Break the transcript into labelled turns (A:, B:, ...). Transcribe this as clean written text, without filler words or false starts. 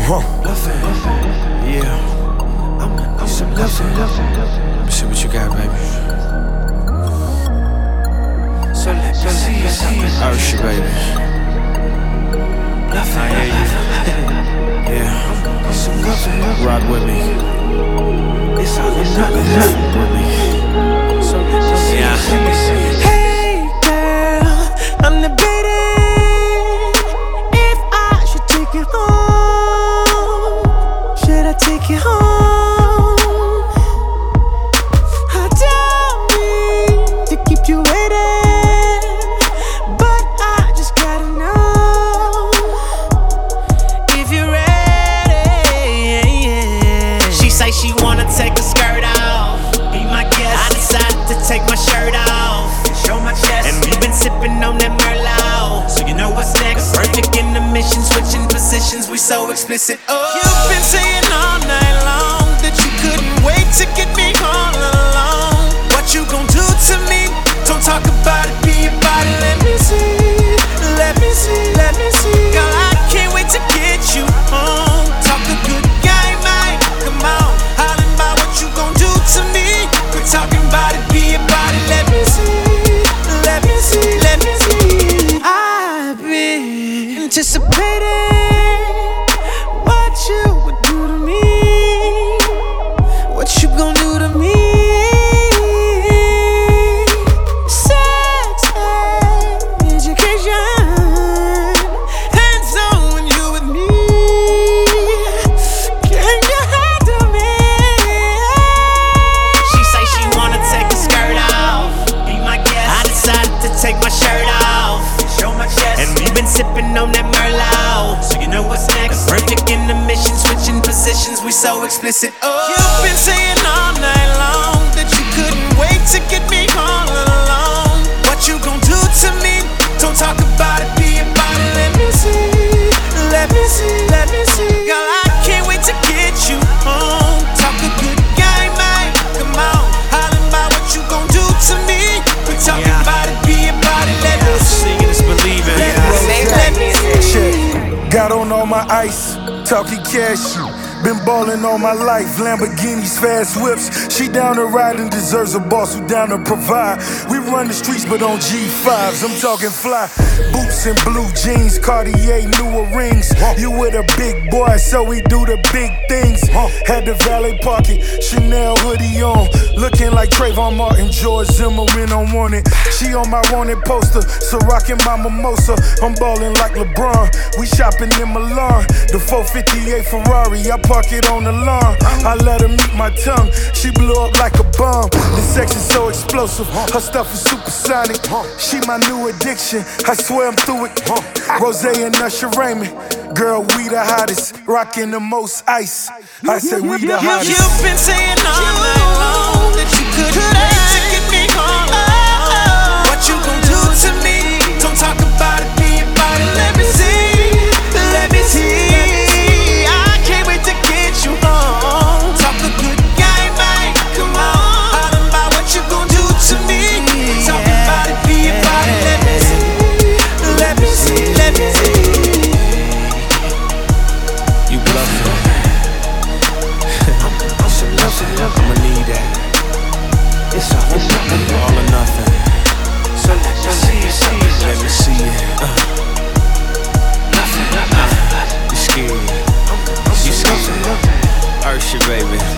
A: Yeah. I'm gonna need some loving. Let me see what you got, baby. So let me see something. Usher, baby. I hear you. Yeah. I'm gonna need some loving. Rock with me. It's all or nothing. With me. So let me see. Yeah.
B: Hey girl, I'm debating if I should take you home. Should I take you home? I don't mean to keep you waiting, but I just gotta know if you're ready.
C: She say she wanna take her skirt off. Be my guest. I decided to take my shirt off, show my chest, and we've been sipping on that Merlot. So you know what's next? Perfect in the mission, switching positions. We so explicit. Oh,
B: You've been saying all night long that you couldn't wait to get me all alone. What you gon' do to me? Don't talk about it, be about it. Let me see, let me see, let me see. Girl, I can't wait to get you home. Talk a good game, man. Come on, hollering about what you gon' do to me. Quit talking about it, be about it. Let me see, let me see, let me see. I've been anticipating what you would do to me. What you gon' do to me? Sex, education, hands on when you with me. Can you handle me?
C: she say she wanna take her skirt off. Be my guest. I decided to take my shirt off, show my chest, and we've been sipping on that Merlot. So you know what's next? Perfect in the mission, switching positions. We so explicit. Oh,
B: You've been saying all night long that you couldn't wait to get me all alone. What you gon' do to me? Don't talk about it, be about it. Let me see, let me see, let me see. Girl, I can't wait to get you home. Talk a good game, man. Come on, hollering about what you gon' do to me. Quit talking about it, be about it. Let me see,
A: Seeing is believing.
B: let me see.
D: Got on all my ice, talking cash. Been ballin' all my life, Lamborghinis, fast whips. She down to ride and deserves a boss who down to provide. We run the streets, but on G5s, I'm talking fly. Boots and blue jeans, Cartier, newer rings. You with a big boy, so we do the big things. Had the valet parking, Chanel hoodie on. Looking like Trayvon Martin, George Zimmerman on Wanted. She on my wanted poster, so rockin' my mimosa. I'm ballin' like LeBron, we shopping in Milan. The 458 Ferrari, I park it on the lawn. I let her meet my tongue, she blew up like a bomb. The sex is so explosive, her stuff is supersonic. She my new addiction, I swear I'm through it. Rose and Usher Raymond, girl, we the hottest, rockin' the most ice. I said we the hottest.
B: You've been saying all night long that you couldn't wait to get me home. What you gon' do to me? Don't talk about it, be about it. Let me see, let me see. I can't wait to get you home. Talk a good game, man. Come on, hollering about what you gon' do to me. Talk about it, be about it. Let me see, let me see, let me see.
A: You bluffing. I'ma need that. It's all or nothing. So let me see it. Let me see it. You scared? You scared? Usher, baby.